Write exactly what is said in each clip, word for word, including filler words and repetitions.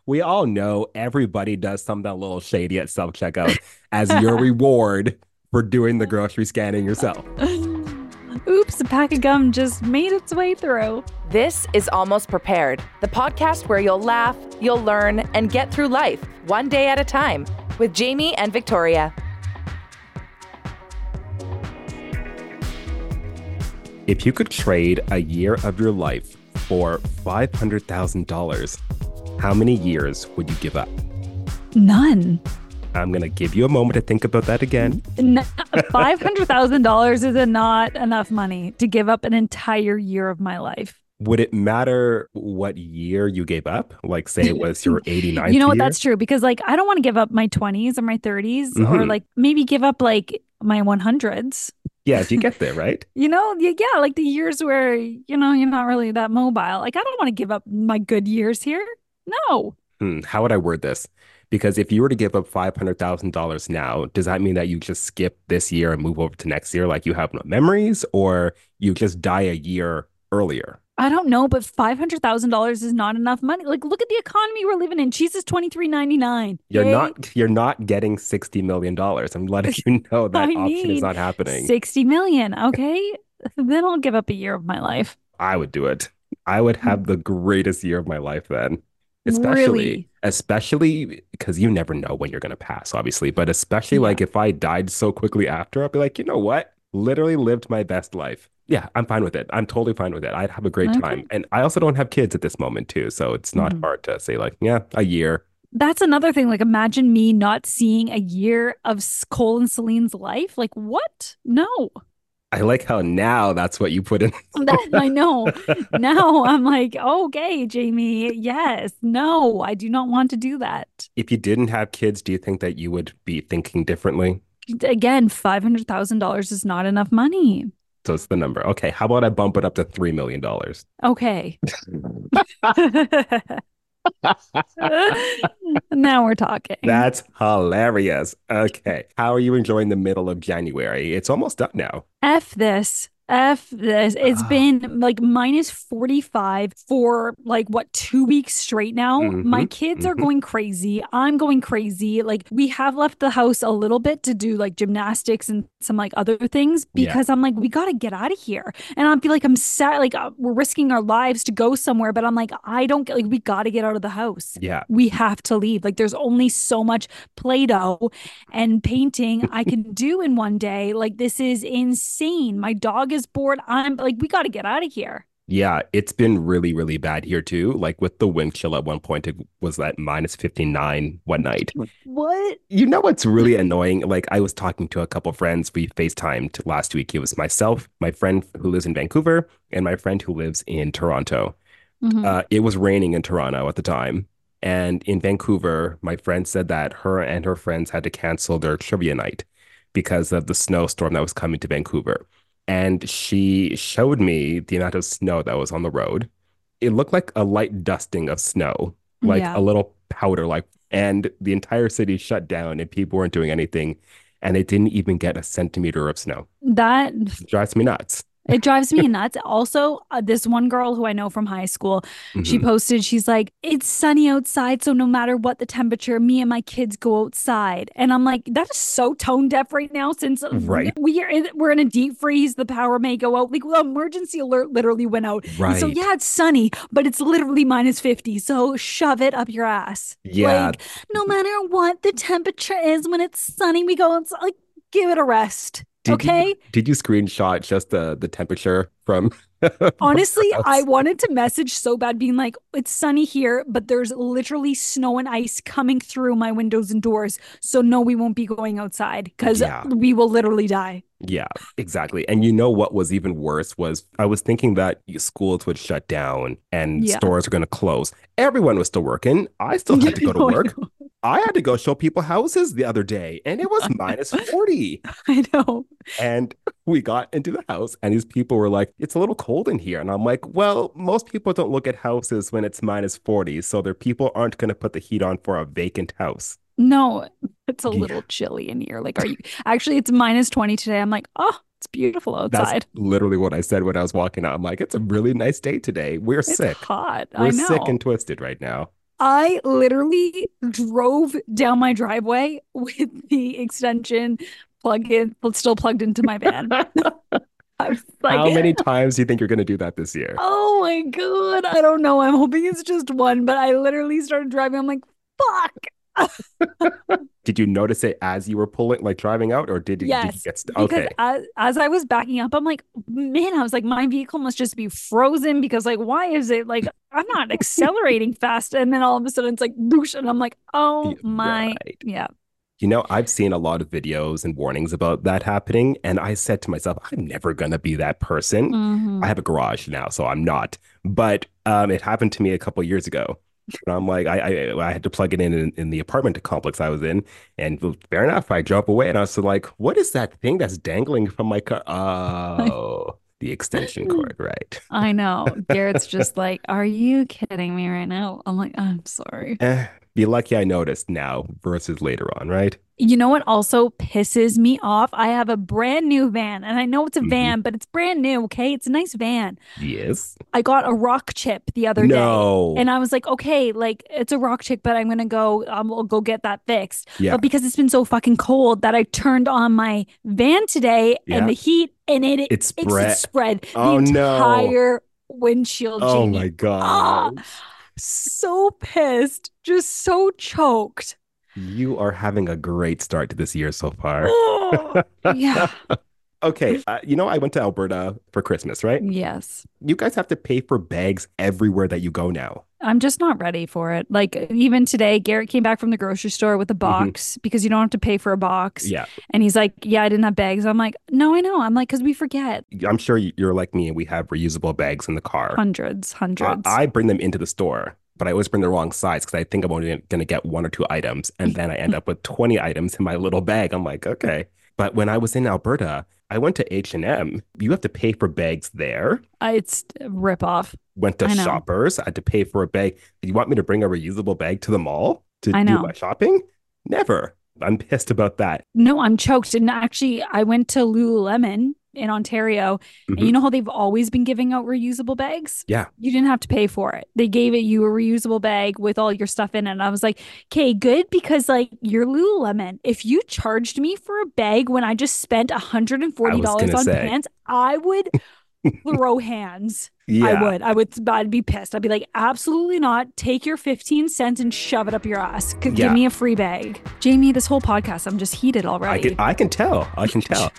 we all know everybody does something a little shady at self-checkout as your reward for doing the grocery scanning yourself. Oops, a pack of gum just made its way through. This is Almost Prepared, the podcast where you'll laugh, you'll learn, and get through life one day at a time with Jamie and Victoria. If you could trade a year of your life for five hundred thousand dollars, how many years would you give up? None. I'm going to give you a moment to think about that again. No, five hundred thousand dollars is not enough money to give up an entire year of my life. Would it matter what year you gave up? Like, say it was your eighty-ninth You know what? year? That's true. Because, like, I don't want to give up my twenties or my thirties Mhm. or, like, maybe give up, like, my one hundreds. Yeah, you get there, right? You know, y- yeah, like the years where, you know, you're not really that mobile. Like, I don't want to give up my good years here. No. Hmm, how would I word this? Because if you were to give up five hundred thousand dollars now, does that mean that you just skip this year and move over to next year like you have no memories, or you just die a year earlier? I don't know, but five hundred thousand dollars is not enough money. Like, look at the economy we're living in. Cheese is twenty-three ninety-nine. You're Yay. not you're not getting sixty million dollars. I'm letting you know that I option is need not happening. sixty million. Okay. Then I'll give up a year of my life. I would do it. I would have the greatest year of my life then. Especially, Really? especially because you never know when you're going to pass, obviously. But especially Yeah. like if I died so quickly after, I'd be like, you know what? Literally lived my best life. Yeah, I'm fine with it. I'm totally fine with it. I'd have a great Okay. time. And I also don't have kids at this moment too. So it's not Mhm. hard to say like, yeah, a year. That's another thing. Like, imagine me not seeing a year of S- Cole and Celine's life. Like, what? No. I like how now that's what you put in. That I know. Now I'm like, okay, Jamie. Yes. No, I do not want to do that. If you didn't have kids, do you think that you would be thinking differently? Again, five hundred thousand dollars is not enough money. So it's the number. Okay, how about I bump it up to three million dollars? Okay. Now we're talking. That's hilarious. Okay. How are you enjoying the middle of January? It's almost done now. F this. F this. It's Ah. been like minus forty-five for like what, two weeks straight now. Mhm, My kids are mhm. going crazy. I'm going crazy. Like, we have left the house a little bit to do like gymnastics and some like other things Yeah. because I'm like, we got to get out of here. And I feel like I'm sad. Like, uh, we're risking our lives to go somewhere, but I'm like, I don't get like, we got to get out of the house. Yeah. We have to leave. Like, there's only so much Play-Doh and painting I can do in one day. Like, this is insane. My dog is bored. I'm like, we got to get out of here. Yeah, it's been really, really bad here too. Like with the wind chill at one point, it was at minus fifty-nine one night. What? You know what's really annoying? Like I was talking to a couple friends. We FaceTimed last week. It was myself, my friend who lives in Vancouver, and my friend who lives in Toronto. Mhm. Uh, it was raining in Toronto at the time. And in Vancouver, my friend said that her and her friends had to cancel their trivia night because of the snowstorm that was coming to Vancouver. And she showed me the amount of snow that was on the road. It looked like a light dusting of snow, like Yeah. a little powder, like, and the entire city shut down and people weren't doing anything. And they didn't even get a centimeter of snow. That It drives me nuts. it drives me nuts. Also, uh, this one girl who I know from high school, she Mhm. posted, she's like, it's sunny outside, so no matter what the temperature, me and my kids go outside. And I'm like, that is so tone deaf right now since uh, Right. we are in, we're in a deep freeze, the power may go out. Like, the emergency alert literally went out. And so Right. yeah, it's sunny, but it's literally minus fifty. So shove it up your ass. Yeah. Like, no matter what the temperature is when it's sunny, we go outside. Like, give it a rest. Did Okay. you did you screenshot just the the temperature from from Honestly, your I house? wanted to message so bad, being like, it's sunny here, but there's literally snow and ice coming through my windows and doors. So, no, we won't be going outside because Yeah. we will literally die. Yeah, exactly. And you know what was even worse was I was thinking that schools would shut down and Yeah. stores are going to close. Everyone was still working. I still had to go to I know, I work. know. I had to go show people houses the other day and it was minus forty. I know. And we got into the house and these people were like, it's a little cold in here. And I'm like, well, most people don't look at houses when it's minus forty. So their people aren't going to put the heat on for a vacant house. No, it's a Yeah. little chilly in here. Like, are you actually, it's minus twenty today. I'm like, oh, it's beautiful outside. That's literally what I said when I was walking out. I'm like, it's a really nice day today. We're It's sick. hot. We're I know. sick and twisted right now. I literally drove down my driveway with the extension plug in, still plugged into my van. I was like, How many times do you think you're going to do that this year? oh my God. I don't know. I'm hoping it's just one, but I literally started driving. I'm like, fuck. Did you notice it as you were pulling, like driving out, or did, you- did you Yes, get st- because okay? as, as I was backing up, I'm like, man, I was like, my vehicle must just be frozen because, like, why is it like I'm not accelerating fast? And then all of a sudden it's like, boosh, and I'm like, oh my, Right. yeah. You know, I've seen a lot of videos and warnings about that happening, and I said to myself, I'm never gonna be that person. Mhm. I have a garage now, so I'm not. But um, it happened to me a couple years ago. And I'm like, I, I I had to plug it in, in in the apartment complex I was in, and fair enough, I drove away, and I was like, what is that thing that's dangling from my car? Oh, the extension cord, right? I know. Garrett's just like, are you kidding me right now? I'm like, I'm sorry. Eh, be lucky I noticed now versus later on, right? You know what also pisses me off? I have a brand new van, and I know it's a Mhm. van, but it's brand new, okay? It's a nice van. Yes. I got a rock chip the other No. day, and I was like, okay, like it's a rock chip, but I'm gonna go, um, I'll go get that fixed. Yeah. But because it's been so fucking cold that I turned on my van today Yeah. and the heat, and it it, It spread. it's spread Oh, the no. entire windshield. Oh Jamie. my Ah, God. so pissed, just so choked. You are having a great start to this year so far. Oh, yeah. Okay, uh, you know, I went to Alberta for Christmas, right? Yes. You guys have to pay for bags everywhere that you go now. I'm just not ready for it. Like even today, Garrett came back from the grocery store with a box because you don't have to pay for a box. Yeah, And he's like, yeah, I didn't have bags. I'm like, no, I know. I'm like, because we forget. I'm sure you're like me and we have reusable bags in the car. Hundreds, Uh, hundreds. I bring them into the store, but I always bring the wrong size because I think I'm only going to get one or two items. And then I end up with twenty items in my little bag. I'm like, okay. But when I was in Alberta, I went to H and M. You have to pay for bags there. I- it's a rip off. Went to I know. Shoppers. I had to pay for a bag. You want me to bring a reusable bag to the mall to I do know. my shopping? Never. I'm pissed about that. No, I'm choked. And actually, I went to Lululemon in Ontario, and Mhm. you know how they've always been giving out reusable bags? Yeah. You didn't have to pay for it. They gave it you a reusable bag with all your stuff in it. And I was like, okay, good, because like you're Lululemon. If you charged me for a bag when I just spent one hundred forty dollars gonna on say. pants, I would throw hands. I Yeah. would. I would. I'd be pissed. I'd be like, absolutely not. Take your fifteen cents and shove it up your ass. G- Yeah. Give me a free bag. Jamie, this whole podcast, I'm just heated I already. can, I can tell. I can tell.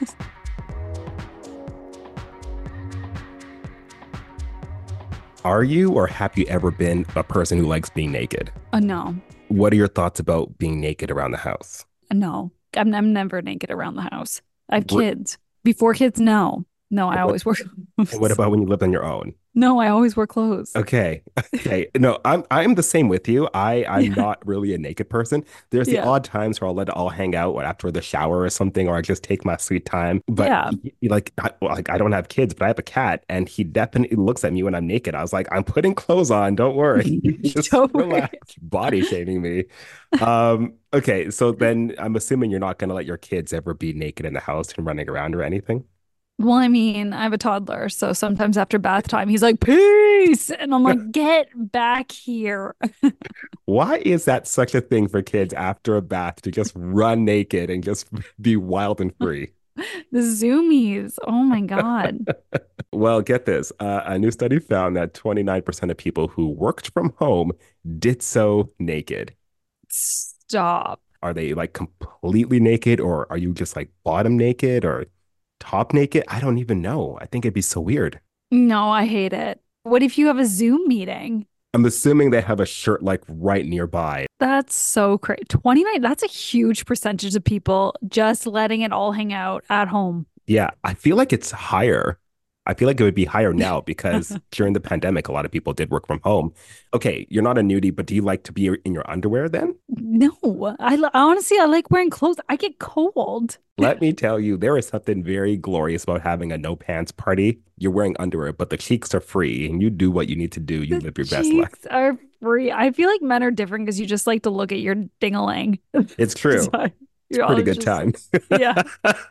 Are you or have you ever been a person who likes being naked? Uh, no, What are your thoughts about being naked around the house? no. I'm, I'm never naked around the house. I have What- kids. Before kids, no. No, I What- always wear clothes. And what about when you lived on your own? No, I always wear clothes. Okay. Okay. No, I'm I'm the same with you. I, I'm Yeah. not really a naked person. There's the Yeah. odd times where I'll let it all hang out after the shower or something, or I just take my sweet time. But Yeah. y- y- like, I, well, like I don't have kids, but I have a cat, and he definitely looks at me when I'm naked. I was like, I'm putting clothes on. Don't worry. Just Don't worry. relax. Body shaming me. Um, okay, so then I'm assuming you're not gonna let your kids ever be naked in the house and running around or anything. Well, I mean, I have a toddler, so sometimes after bath time, he's like, peace. And I'm like, get back here. Why is that such a thing for kids after a bath to just run naked and just be wild and free? The zoomies. Oh my God. Well, get this. Uh, a new study found that twenty-nine percent of people who worked from home did so naked. Stop. Are they like completely naked, or are you just like bottom naked or top naked? I don't even know. I think it'd be so weird. No, I hate it. What if you have a Zoom meeting? I'm assuming they have a shirt like right nearby. That's so crazy. twenty-nine, that's a huge percentage of people just letting it all hang out at home. Yeah, I feel like it's higher. I feel like it would be higher now because during the pandemic, a lot of people did work from home. Okay, you're not a nudie, but do you like to be in your underwear then? No, I li- honestly, I like wearing clothes. I get cold. Let me tell you, there is something very glorious about having a no pants party. You're wearing underwear, but the cheeks are free and you do what you need to do. You The live your best life. cheeks are free. I feel like men are different because you just like to look at your ding-a-ling. It's true. So It's you're a pretty always good just- time. Yeah.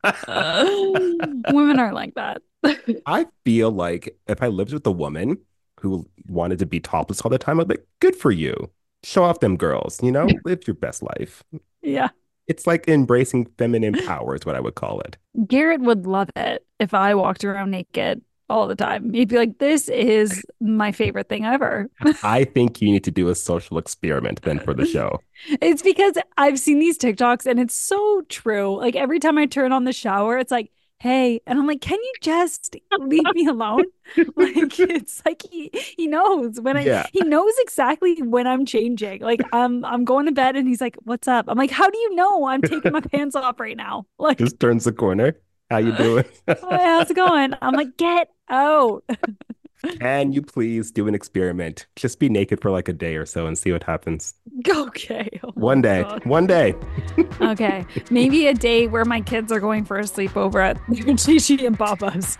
Women aren't like that. I feel like if I lived with a woman who wanted to be topless all the time, I'd be like, good for you. Show off them girls, you know? Live your best life. Yeah. It's like embracing feminine power is what I would call it. Garrett would love it if I walked around naked all the time. He'd be like, this is my favorite thing ever. I think you need to do a social experiment then for the show. It's because I've seen these TikToks and it's so true. Like every time I turn on the shower, it's like, hey, and I'm like, can you just leave me alone? Like it's like he he knows when I Yeah. he knows exactly when I'm changing. Like I'm I'm going to bed and he's like, what's up? I'm like, how do you know I'm taking my pants off right now? Like, Just turns the corner. How you doing? "Oh, how's it going? I'm like, get out. Can you please do an experiment? Just be naked for like a day or so and see what happens. Okay. Oh my One day. God. One day. Okay. Maybe a day where my kids are going for a sleepover at Gigi and Papa's.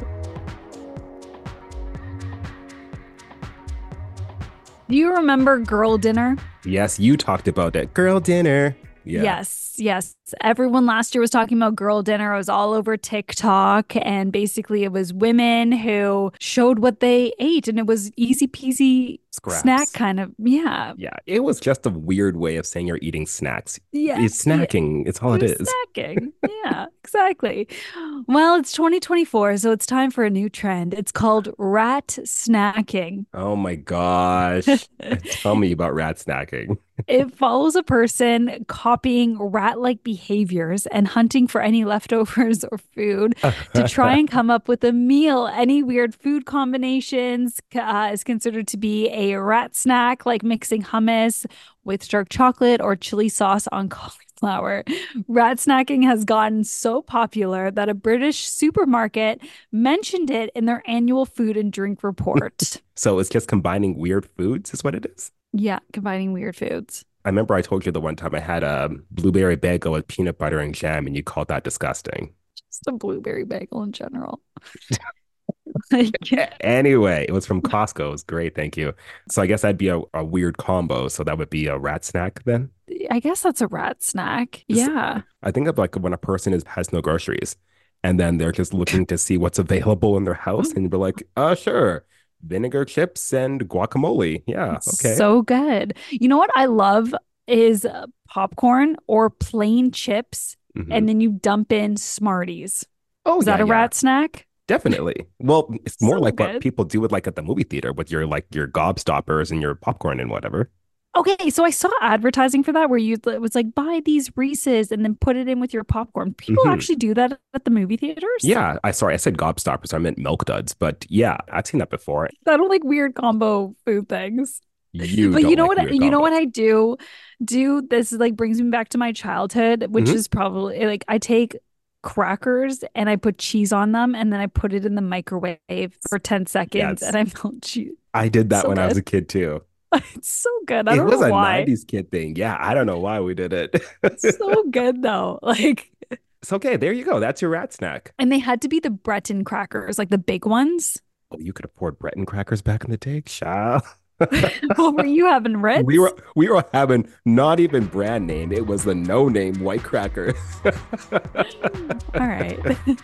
Do you remember girl dinner? Yes, you talked about it. Girl dinner. Yeah. Yes, yes. Everyone last year was talking about girl dinner. It was all over TikTok. And basically, it was women who showed what they ate. And it was easy peasy Scraps. snack kind of. Yeah. Yeah. It was just a weird way of saying you're eating snacks. Yeah. It's snacking. It's all it It's is. snacking. Yeah, exactly. Well, it's twenty twenty-four, so it's time for a new trend. It's called rat snacking. Oh my gosh. Tell me about rat snacking. It follows a person copying rat-like behaviors and hunting for any leftovers or food to try and come up with a meal. Any weird food combinations uh, is considered to be a rat snack, like mixing hummus with dark chocolate or chili sauce on cauliflower. Rat snacking has gotten so popular that a British supermarket mentioned it in their annual food and drink report. So it's just combining weird foods is what it is. Yeah, combining weird foods. I remember I told you the one time I had a blueberry bagel with peanut butter and jam, and you called that disgusting. Just a blueberry bagel in general. Like, Anyway, it was from Costco. It was great. Thank you. So I guess that'd be a, a weird combo. So that would be a rat snack then. I guess that's a rat snack. Just- Yeah. I think of like when a person is has no groceries and then they're just looking to see what's available in their house and you're like, uh, sure. Vinegar chips and guacamole. Yeah. Okay. So good. You know what I love is uh, popcorn or plain chips, Mhm. and then you dump in Smarties. oh, Is yeah, that a yeah. rat snack? Definitely. Well, it's more So like good. what people do with like at the movie theater with your like your gobstoppers and your popcorn and whatever. Okay, so I saw advertising for that where you it was like buy these Reese's and then put it in with your popcorn. People Mhm. actually do that at the movie theaters? Yeah. I sorry, I said gobstoppers. I meant milk duds, but yeah, I've seen that before. I don't like weird combo food things. You But don't you know like what? weird You know combos. what I do? Do this is like brings me back to my childhood, which Mhm. is probably like I take crackers and I put cheese on them and then I put it in the microwave for ten seconds Yes. and I melt cheese. I did that So when I was good. a kid too. It's so good. I It don't was know a why. nineties kid thing. Yeah, I don't know why we did it. It's so good though. Like, It's okay. There you go. That's your rat snack. and they had to be the Breton crackers, like the big ones. Oh, you could afford Breton crackers back in the day, child. What were you having, Ritz? We were we were having not even brand name. It was the no name white cracker. All right.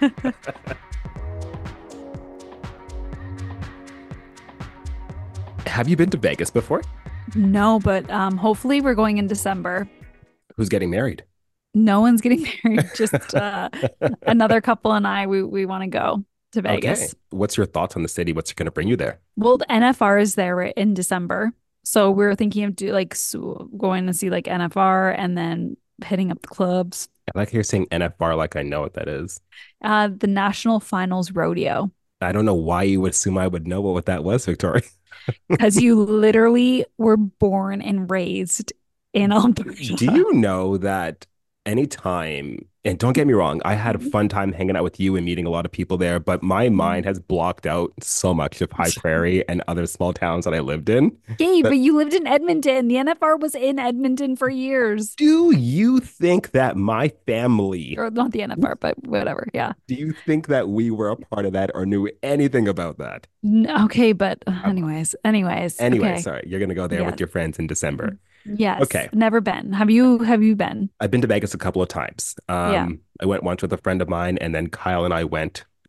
Have you been to Vegas before? No, but um, hopefully we're going in December. Who's getting married? No one's getting married. Just uh, another couple and I. We we want to go to Vegas. Okay. What's your thoughts on the city? What's going to bring you there? Well, the N F R is there in December, so we're thinking of do like so going to see like N F R and then hitting up the clubs. I like how you're saying N F R like I know what that is. Uh, the National Finals Rodeo, I don't know why you would assume I would know what that was, Victoria. because you literally were born and raised in Alberta. Do you know that anytime, and don't get me wrong, I had a fun time hanging out with you and meeting a lot of people there, but my mind has blocked out so much of High Prairie and other small towns that I lived in. Gabe, But- but you lived in Edmonton. The N F R was in Edmonton for years. Do you think that my family, Or not the N F R, but whatever. Yeah. do you think that we were a part of that or knew anything about that? N- Okay, but uh, anyways, anyways. Anyway, okay. sorry, you're going to go there Yeah. with your friends in December. Yes. Okay. Never been. Have you? Have you been? I've been to Vegas a couple of times. Um, Yeah. I went once with a friend of mine, and then Kyle and I went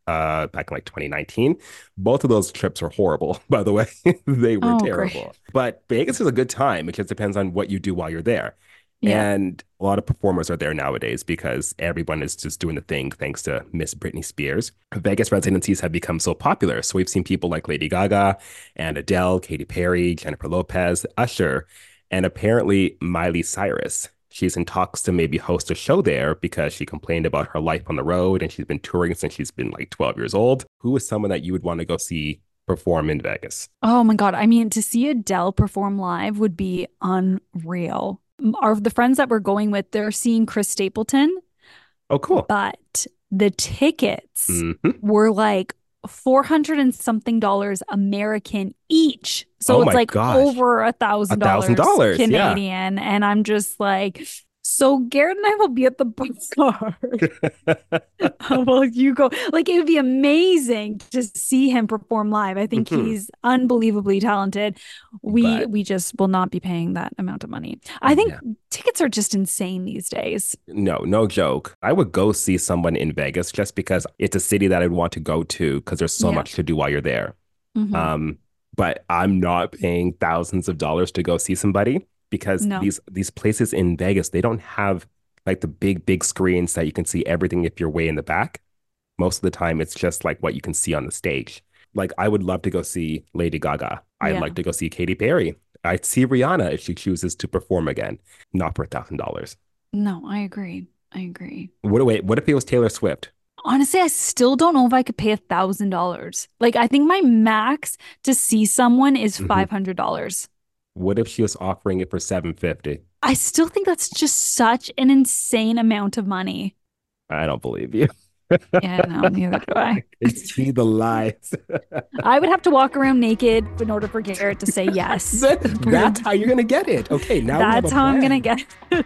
uh, back in like twenty nineteen. Both of those trips were horrible, by the way. They were Oh, great. terrible. But Vegas is a good time. It just depends on what you do while you're there. Yeah. And a lot of performers are there nowadays because everyone is just doing the thing thanks to Miss Britney Spears. Vegas residencies have become so popular. So we've seen people like Lady Gaga and Adele, Katy Perry, Jennifer Lopez, Usher, and apparently Miley Cyrus. She's in talks to maybe host a show there because she complained about her life on the road and she's been touring since she's been like twelve years old. Who is someone that you would want to go see perform in Vegas? Oh my God. I mean, to see Adele perform live would be unreal. Our the friends that we're going with, they're seeing Chris Stapleton, Oh, cool. but the tickets Mhm. were like four hundred and something dollars American each. So Oh it's my like gosh. over a thousand A thousand dollars dollars, yeah. Canadian. And I'm just like, so Garrett and I will be at the bar. Well, you go. Like, it would be amazing to see him perform live. I think Mhm. he's unbelievably talented. We But- we just will not be paying that amount of money. I think Yeah. tickets are just insane these days. No, no joke. I would go see someone in Vegas just because it's a city that I'd want to go to because there's so Yeah. much to do while you're there. Mhm. Um, but I'm not paying thousands of dollars to go see somebody because No. these these places in Vegas, they don't have like the big, big screens that you can see everything if you're way in the back. Most of the time, it's just like what you can see on the stage. Like, I would love to go see Lady Gaga. I'd Yeah. like to go see Katy Perry. I'd see Rihanna if she chooses to perform again, not for a thousand dollars. No, I agree. I agree. What wait, what if it was Taylor Swift? Honestly, I still don't know if I could pay a thousand dollars. Like, I think my max to see someone is Mhm. five hundred dollars. What if she was offering it for seven fifty? I still think that's just such an insane amount of money. I don't believe you. Yeah, no, neither do I. It's see the lies. I would have to walk around naked in order for Garrett to say yes. That- that's how you're gonna get it. Okay, now we have That's a how I'm plan. gonna get it.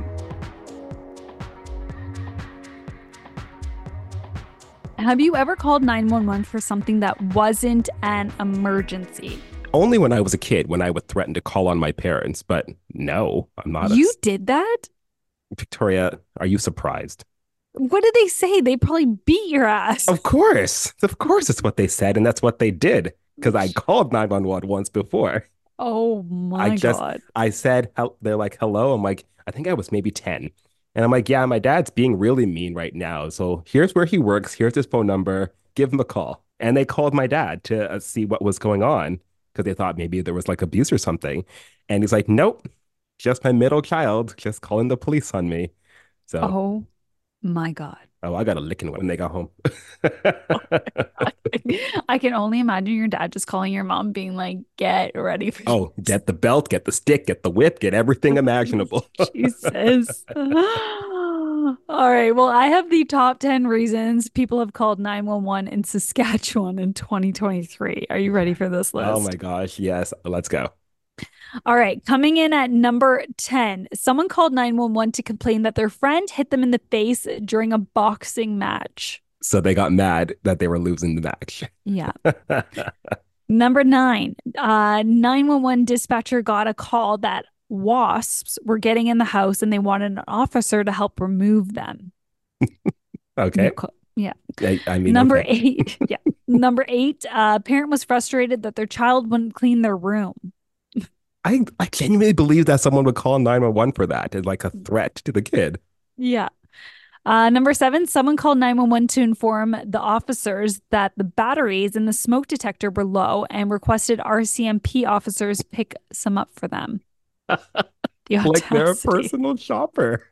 Have you ever called nine one one for something that wasn't an emergency? Only when I was a kid, when I would threaten to call on my parents, but no, I'm not. You A, did that? Victoria, are you surprised? What did they say? They probably beat your ass. Of course, of course, it's what they said, and that's what they did. Because I called nine one one once before. Oh my I just, God. I said, hel- they're like, hello. I'm like, I think I was maybe ten. And I'm like, yeah, my dad's being really mean right now. So here's where he works. Here's his phone number. Give him a call. And they called my dad to uh, see what was going on because they thought maybe there was like abuse or something. And he's like, nope, just my middle child just calling the police on me. So, oh, Oh my God. I got a licking when they got home. I can only imagine your dad just calling your mom being like, get ready for Oh, get the belt, get the stick, get the whip, get everything imaginable. Jesus. All right. Well, I have the top ten reasons people have called nine one one in Saskatchewan in twenty twenty-three. Are you ready for this list? Oh my gosh, yes. Let's go. All right. Coming in at number ten, someone called nine one one to complain that their friend hit them in the face during a boxing match. So they got mad that they were losing the match. Yeah. Number nine, uh, nine one one dispatcher got a call that wasps were getting in the house and they wanted an officer to help remove them. Okay. New co- Yeah. I, I mean, Number okay. eight. Yeah. Number eight, uh, parent was frustrated that their child wouldn't clean their room. I, I genuinely believe that someone would call nine one one for that as like a threat to the kid. Yeah. Uh, number seven, someone called nine one one to inform the officers that the batteries in the smoke detector were low and requested R C M P officers pick some up for them. The Like they're a audacity. personal shopper.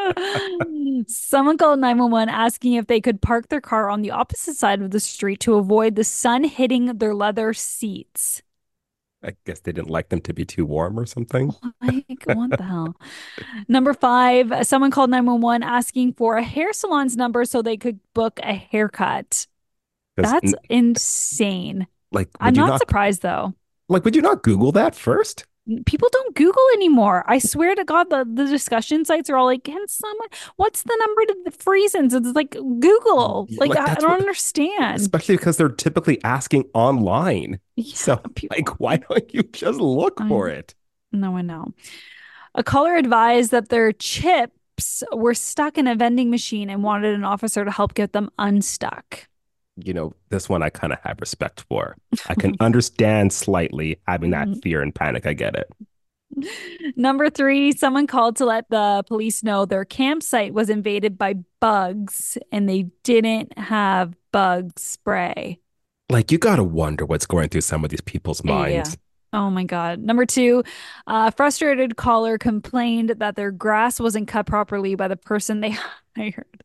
Someone called nine one one asking if they could park their car on the opposite side of the street to avoid the sun hitting their leather seats. I guess they didn't like them to be too warm or something. Like, what the hell? Number five, someone called nine one one asking for a hair salon's number so they could book a haircut. 'Cause, That's n- insane. like, would I'm you not, not surprised though. like would you not Google that first? People don't Google anymore. I swear to God, the, the discussion sites are all like, can someone, what's the number to the freezins? It's like Google. Yeah, Like, like, I, I that's don't what- understand. Especially because they're typically asking online. Yeah, So, people- like, why don't you just look I- for it? No, I know. A caller advised that their chips were stuck in a vending machine and wanted an officer to help get them unstuck. you know, this one I kind of have respect for. I can understand slightly having that fear and panic. I get it. Number three, someone called to let the police know their campsite was invaded by bugs and they didn't have bug spray. Like, you got to wonder what's going through some of these people's minds. Yeah. Oh my God. Number two, a frustrated caller complained that their grass wasn't cut properly by the person they hired.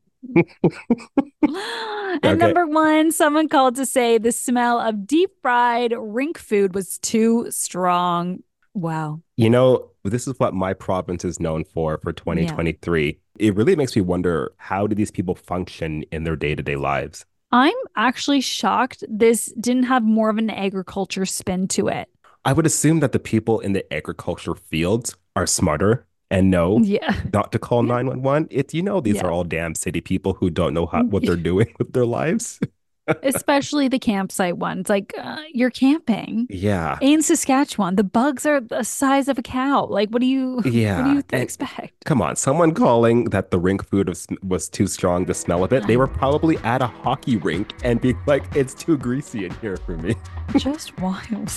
And Okay. number one, someone called to say the smell of deep fried rink food was too strong. Wow. You know, this is what my province is known for for twenty twenty-three. Yeah. It really makes me wonder, how do these people function in their day-to-day lives? I'm actually shocked this didn't have more of an agriculture spin to it. I would assume that the people in the agriculture fields are smarter and know yeah. not to call nine one one. It's, you know, these yeah. are all damn city people who don't know how, what they're doing with their lives. Especially the campsite ones. Like, uh, you're camping. Yeah. In Saskatchewan, the bugs are the size of a cow. Like, what do you, yeah. what do you and expect? Come on. Someone calling that the rink food was, was too strong, the smell of it. They were probably at a hockey rink and being like, it's too greasy in here for me. Just wild.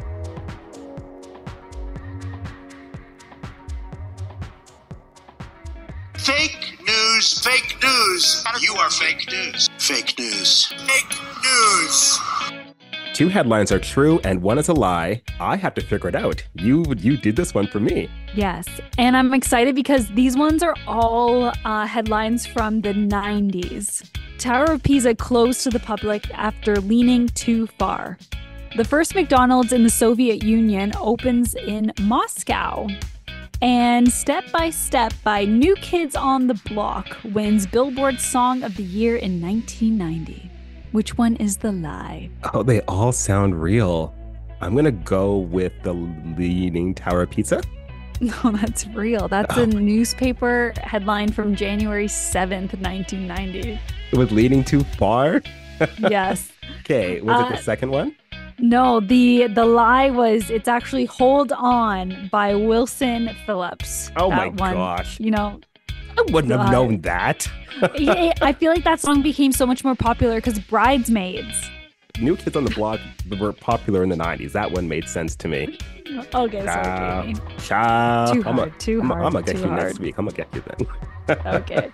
Fake news, fake news. You are fake news. Fake news. Fake news. Two headlines are true and one is a lie. I have to figure it out. You you did this one for me. Yes. And I'm excited because these ones are all uh, headlines from the nineties. Tower of Pisa closed to the public after leaning too far. The first McDonald's in the Soviet Union opens in Moscow. And Step by Step by New Kids on the Block wins Billboard Song of the Year in nineteen ninety. Which one is the lie? Oh, they all sound real. I'm going to go with the Leaning Tower of Pizza. No, that's real. That's oh. a newspaper headline from January seventh, nineteen ninety. With Leaning Too Far? Yes. Okay, was uh, it the second one? No, the the lie was it's actually Hold On by Wilson Phillips. Oh that my one, gosh. You know, I wouldn't have uh, known that. I feel like that song became so much more popular because Bridesmaids. New Kids on the Block were popular in the nineties. That one made sense to me. Okay, sorry, Jamie. Ciao. Too hard, I'm a, too I'm hard. A, I'm going to get you hard. next week. I'm going to get you then. Okay.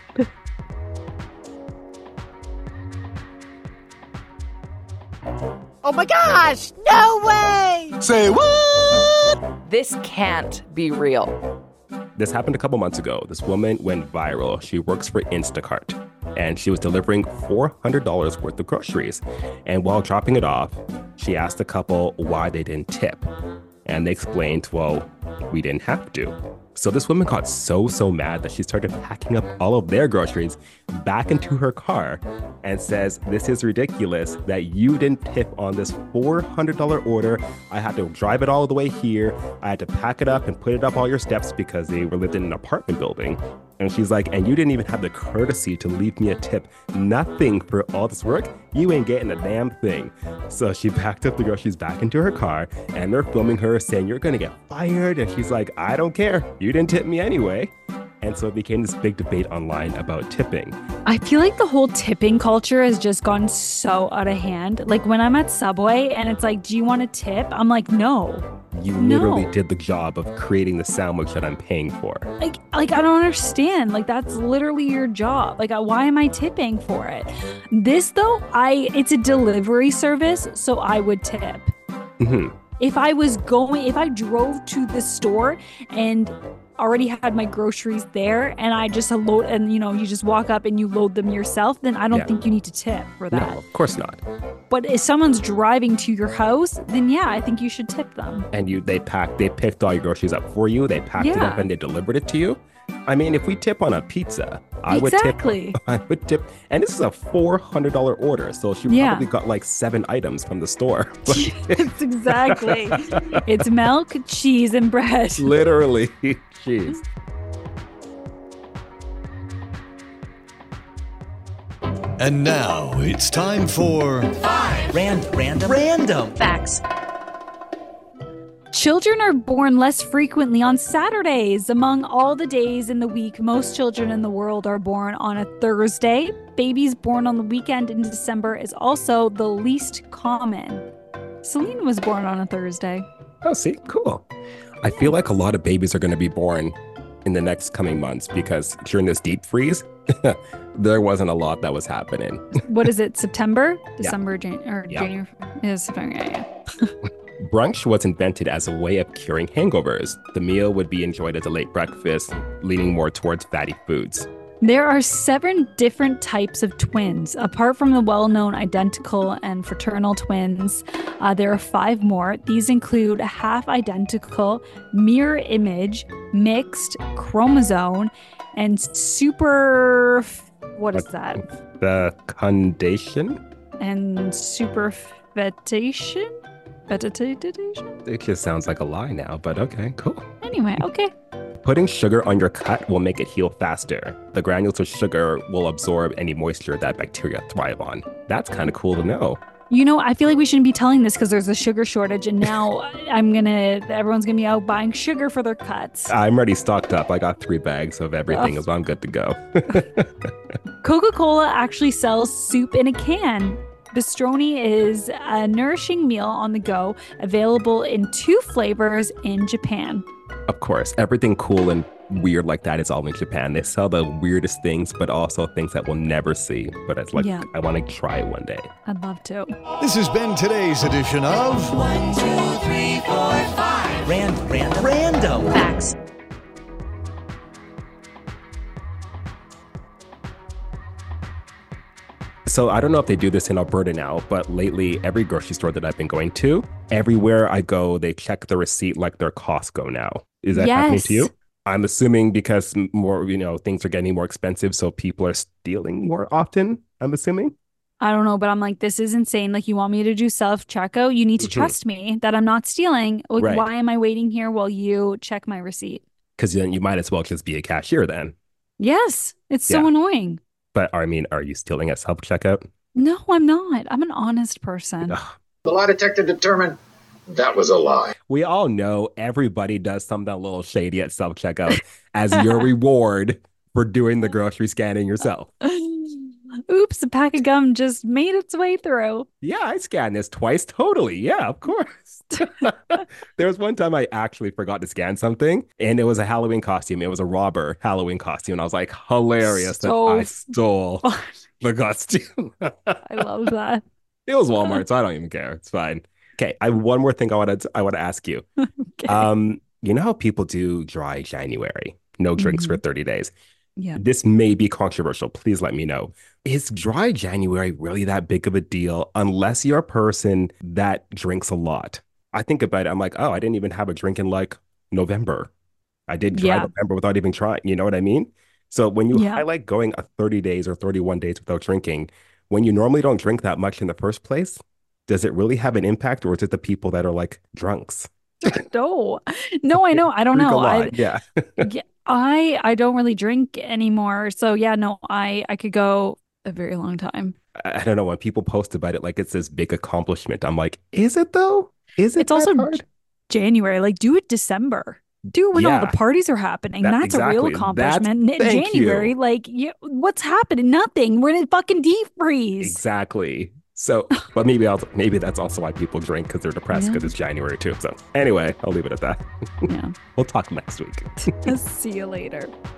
Oh my gosh! No way! Say what? This can't be real. This happened a couple months ago. This woman went viral. She works for Instacart, and she was delivering four hundred dollars worth of groceries. And while dropping it off, she asked the couple why they didn't tip. And they explained, well, we didn't have to. So this woman got so, so mad that she started packing up all of their groceries back into her car and says, this is ridiculous that you didn't tip on this four hundred dollars order. I had to drive it all the way here. I had to pack it up and put it up all your steps because they were lived in an apartment building. And she's like, and you didn't even have the courtesy to leave me a tip. Nothing for all this work. You ain't getting a damn thing. So she packed up the groceries back into her car and they're filming her saying, you're going to get fired. And she's like, I don't care. You didn't tip me anyway. And so it became this big debate online about tipping. I feel like the whole tipping culture has just gone so out of hand. Like when I'm at Subway and it's like, do you want a tip? I'm like, no. You no. literally did the job of creating the sandwich that I'm paying for. Like, like I don't understand. Like that's literally your job. Like, why am I tipping for it? This though, I it's a delivery service, so I would tip. Mm-hmm. If I was going, if I drove to the store and already had my groceries there and I just load and you know you just walk up and you load them yourself, then I don't yeah. think you need to tip for that. No, of course not. But if someone's driving to your house, then yeah, I think you should tip them. And you they packed they picked all your groceries up for you, they packed yeah. it up and they delivered it to you. I mean, if we tip on a pizza, I exactly. would tip. I would tip. And this is a four hundred dollars order. So she yeah. probably got like seven items from the store. It's exactly. It's milk, cheese, and bread. Literally cheese. And now it's time for Five Rand- Random Random Facts. Children are born less frequently on Saturdays. Among all the days in the week, most children in the world are born on a Thursday. Babies born on the weekend in December is also the least common. Selena was born on a Thursday. Oh, see, cool. I feel like a lot of babies are going to be born in the next coming months because during this deep freeze, there wasn't a lot that was happening. What is it? September? Yeah. December, Jan- or Yeah. January? Yeah, September. Yeah, yeah. Brunch was invented as a way of curing hangovers. The meal would be enjoyed as a late breakfast, leaning more towards fatty foods. There are seven different types of twins. Apart from the well-known identical and fraternal twins, uh, there are five more. These include half-identical, mirror image, mixed, chromosome, and super... What is that? The condation? And superfetation? Fetidation? It just sounds like a lie now, but okay, cool. Anyway, okay. Putting sugar on your cut will make it heal faster. The granules of sugar will absorb any moisture that bacteria thrive on. That's kind of cool to know. You know, I feel like we shouldn't be telling this because there's a sugar shortage, and now I'm gonna, everyone's gonna be out buying sugar for their cuts. I'm already stocked up. I got three bags of everything, Oh. so I'm good to go. Coca-Cola actually sells soup in a can. Bistroni is a nourishing meal on the go, available in two flavors in Japan. Of course, everything cool and weird like that is all in Japan. They sell the weirdest things, but also things that we'll never see. But it's like, Yeah. I want to try it one day. I'd love to. This has been today's edition of One, two, three, four, five. Random. Random. Random. Facts. So I don't know if they do this in Alberta now, but lately, every grocery store that I've been going to, everywhere I go, they check the receipt like they're Costco now. Is that happening to you? Yes. I'm assuming because m- more, you know, things are getting more expensive, so people are stealing more often, I'm assuming. I don't know, but I'm like, this is insane. Like, you want me to do self-checkout? You need to Mhm. trust me that I'm not stealing. Like, Right. why am I waiting here while you check my receipt? Because then you might as well just be a cashier then. Yes, it's so Yeah. annoying. But I mean, are you stealing at self-checkout? No, I'm not. I'm an honest person. Ugh. The lie detector determined that was a lie. We all know everybody does something a little shady at self-checkout as your reward for doing the grocery scanning yourself. Oops, a pack of gum just made its way through. Yeah, I scanned this twice. Totally. Yeah, of course. There was one time I actually forgot to scan something, and it was a Halloween costume. It was a robber Halloween costume. And I was like, hilarious So that I stole fun. the costume. I love that. It was Walmart, so I don't even care. It's fine. Okay, I have one more thing I want to I want to ask you. Okay. Um, you know how people do dry January, no drinks for thirty days. Yeah. This may be controversial. Please let me know. Is dry January really that big of a deal unless you're a person that drinks a lot? I think about it. I'm like, oh, I didn't even have a drink in like November. I did dry Yeah. November without even trying. You know what I mean? So when you Yeah. highlight going a thirty days or thirty-one days without drinking, when you normally don't drink that much in the first place, does it really have an impact, or is it the people that are like drunks? No, no, I know. I don't Drink a know. I, lot. Yeah. yeah, I, I don't really drink anymore. So yeah, no, I, I could go a very long time. I I don't know, when people post about it like it's this big accomplishment, I'm like, is it though? Is it It's also that hard? January. Like, do it December. Do it when all Yeah. the parties are happening. That- That's a real exactly. accomplishment. That's- N- thank January, you. like, you, what's happening? Nothing. We're in a fucking deep freeze. Exactly. So, but maybe I'll, maybe that's also why people drink, because they're depressed Yeah. because it's January too. So anyway, I'll leave it at that. Yeah. We'll talk next week. See you later.